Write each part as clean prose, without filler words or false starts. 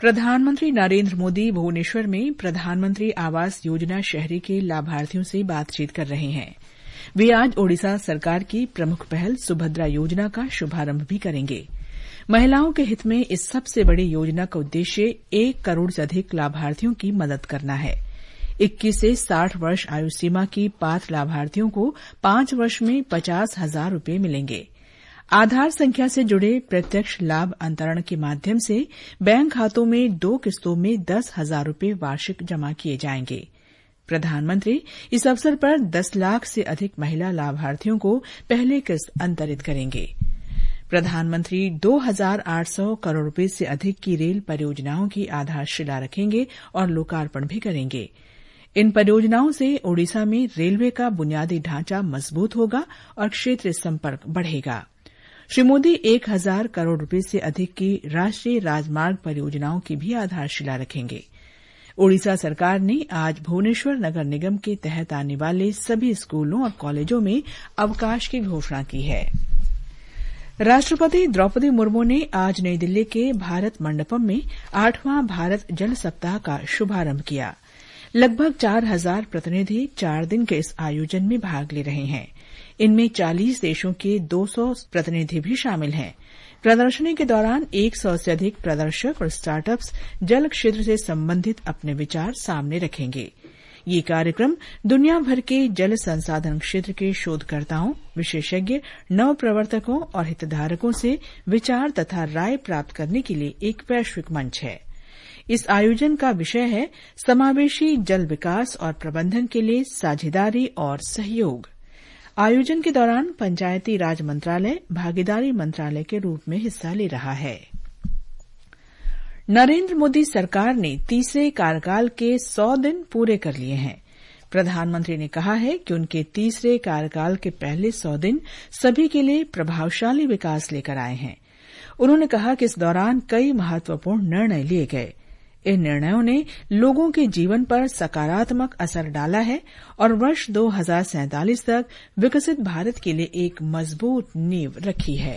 प्रधानमंत्री नरेंद्र मोदी भुवनेश्वर में प्रधानमंत्री आवास योजना शहरी के लाभार्थियों से बातचीत कर रहे हैं। वे आज ओडिशा सरकार की प्रमुख पहल सुभद्रा योजना का शुभारंभ भी करेंगे। महिलाओं के हित में इस सबसे बड़ी योजना का उद्देश्य 1 करोड़ से अधिक लाभार्थियों की मदद करना है। 21 से 60 वर्ष आयु सीमा की पात्र लाभार्थियों को 5 वर्ष में 50,000 रूपये मिलेंगे। आधार संख्या से जुड़े प्रत्यक्ष लाभ अंतरण के माध्यम से बैंक खातों में 2 किस्तों में 10,000 रूपये वार्षिक जमा किए जाएंगे। प्रधानमंत्री इस अवसर पर 10 लाख से अधिक महिला लाभार्थियों को पहली किस्त अंतरित करेंगे। प्रधानमंत्री 2,800 करोड़ रूपये से अधिक की रेल परियोजनाओं की आधारशिला रखेंगे और लोकार्पण भी करेंगे। इन परियोजनाओं से ओडिशा में रेलवे का बुनियादी ढांचा मजबूत होगा और क्षेत्रीय संपर्क बढ़ेगा। श्री मोदी 1,000 करोड़ रूपये से अधिक की राष्ट्रीय राजमार्ग परियोजनाओं की भी आधारशिला रखेंगे। ओडिशा सरकार ने आज भुवनेश्वर नगर निगम के तहत आने वाले सभी स्कूलों और कॉलेजों में अवकाश की घोषणा की है। राष्ट्रपति द्रौपदी मुर्मू ने आज नई दिल्ली के भारत मंडपम में 8वां भारत जल सप्ताह का शुभारंभ किया। लगभग 4,000 प्रतिनिधि 4 दिन के इस आयोजन में भाग ले रहे हैं। इनमें 40 देशों के 200 प्रतिनिधि भी शामिल हैं। प्रदर्शनी के दौरान 100 से अधिक प्रदर्शक और स्टार्टअप्स जल क्षेत्र से संबंधित अपने विचार सामने रखेंगे। ये कार्यक्रम दुनिया भर के जल संसाधन क्षेत्र के शोधकर्ताओं, विशेषज्ञ, नवप्रवर्तकों और हितधारकों से विचार तथा राय प्राप्त करने के लिए एक वैश्विक मंच है। इस आयोजन का विषय है समावेशी जल विकास और प्रबंधन के लिए साझेदारी और सहयोग। आयोजन के दौरान पंचायती राज मंत्रालय भागीदारी मंत्रालय के रूप में हिस्सा ले रहा है। नरेंद्र मोदी सरकार ने तीसरे कार्यकाल के 100 दिन पूरे कर लिए हैं। प्रधानमंत्री ने कहा है कि उनके तीसरे कार्यकाल के पहले 100 दिन सभी के लिए प्रभावशाली विकास लेकर आए हैं। उन्होंने कहा कि इस दौरान कई महत्वपूर्ण निर्णय लिए गए। इन निर्णयों ने लोगों के जीवन पर सकारात्मक असर डाला है और वर्ष 2047 तक विकसित भारत के लिए एक मजबूत नींव रखी है।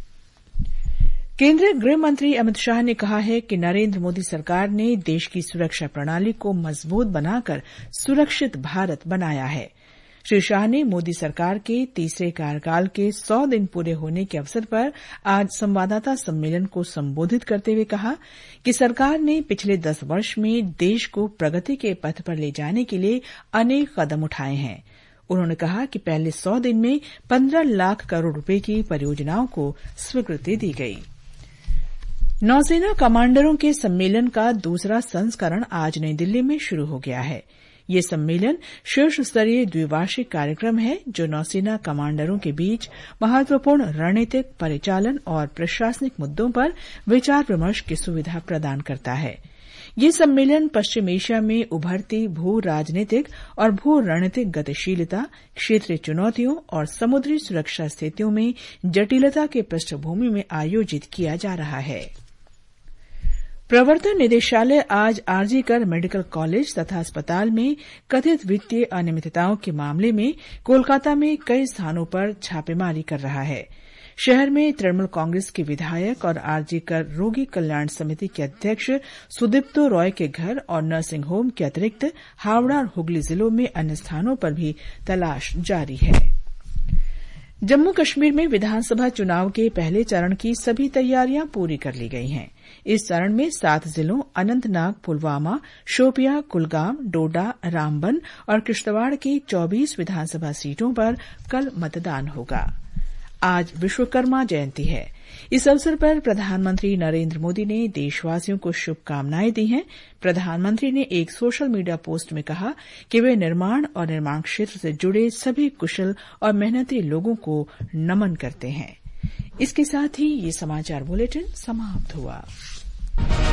केंद्रीय गृह मंत्री अमित शाह ने कहा है कि नरेंद्र मोदी सरकार ने देश की सुरक्षा प्रणाली को मजबूत बनाकर सुरक्षित भारत बनाया है। श्री शाह ने मोदी सरकार के तीसरे कार्यकाल के 100 दिन पूरे होने के अवसर पर आज संवाददाता सम्मेलन को संबोधित करते हुए कहा कि सरकार ने पिछले 10 वर्ष में देश को प्रगति के पथ पर ले जाने के लिए अनेक कदम उठाए हैं। उन्होंने कहा कि पहले 100 दिन में 15 लाख करोड़ रूपये की परियोजनाओं को स्वीकृति दी गई। नौसेना कमांडरों के सम्मेलन का दूसरा संस्करण आज नई दिल्ली में शुरू हो गया है। ये सम्मेलन शीर्ष स्तरीय द्विवार्षिक कार्यक्रम है जो नौसेना कमांडरों के बीच महत्वपूर्ण रणनीतिक, परिचालन और प्रशासनिक मुद्दों पर विचार विमर्श की सुविधा प्रदान करता है। ये सम्मेलन पश्चिम एशिया में उभरती भू राजनीतिक और भू रणनीतिक गतिशीलता, क्षेत्रीय चुनौतियों और समुद्री सुरक्षा स्थितियों में जटिलता के पृष्ठभूमि में आयोजित किया जा रहा है। प्रवर्तन निदेशालय आज आरजी कर मेडिकल कॉलेज तथा अस्पताल में कथित वित्तीय अनियमितताओं के मामले में कोलकाता में कई स्थानों पर छापेमारी कर रहा है। शहर में तृणमूल कांग्रेस के विधायक और आरजी कर रोगी कल्याण समिति के अध्यक्ष सुदीप्तो रॉय के घर और नर्सिंग होम के अतिरिक्त हावड़ा और हुगली जिलों में अन्य स्थानों पर भी तलाश जारी है। जम्मू कश्मीर में विधानसभा चुनाव के पहले चरण की सभी तैयारियां पूरी कर ली गई हैं। इस चरण में 7 जिलों अनंतनाग, पुलवामा, शोपियां, कुलगाम, डोडा, रामबन और किश्तवाड़ की 24 विधानसभा सीटों पर कल मतदान होगा। आज विश्वकर्मा जयंती है। इस अवसर पर प्रधानमंत्री नरेंद्र मोदी ने देशवासियों को शुभकामनाएं दी हैं। प्रधानमंत्री ने एक सोशल मीडिया पोस्ट में कहा कि वे निर्माण और निर्माण क्षेत्र से जुड़े सभी कुशल और मेहनती लोगों को नमन करते हैं। इसके साथ ही ये समाचार बुलेटिन समाप्त हुआ।